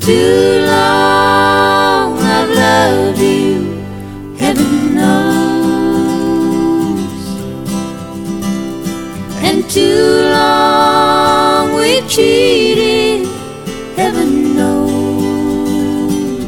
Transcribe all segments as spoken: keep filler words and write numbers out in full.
Too long I've loved you, heaven knows. And too long we've cheated, heaven knows.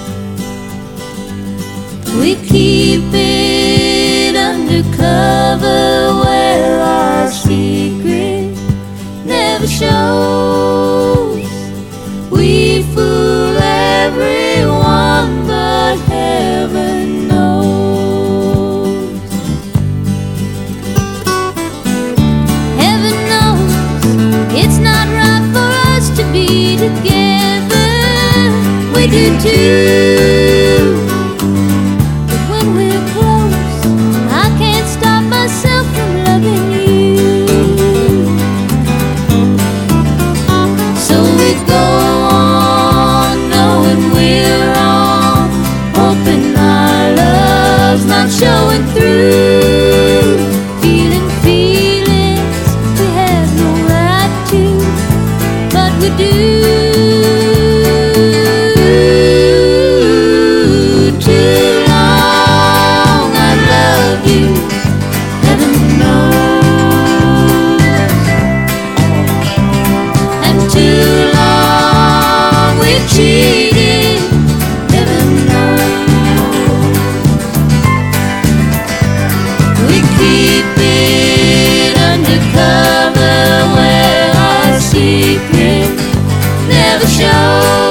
We keep it undercover where our secret never shows. We fool everyone, but heaven knows. Heaven knows it's not right for us to be together. We do too, but when we're close, I can't stop myself from loving you. So we go showing through, feeling feelings we have no right to, but we do. Too long I've loved you, heaven knows. And too long we've cheated, heaven knows. We keep it undercover where our secret never shows.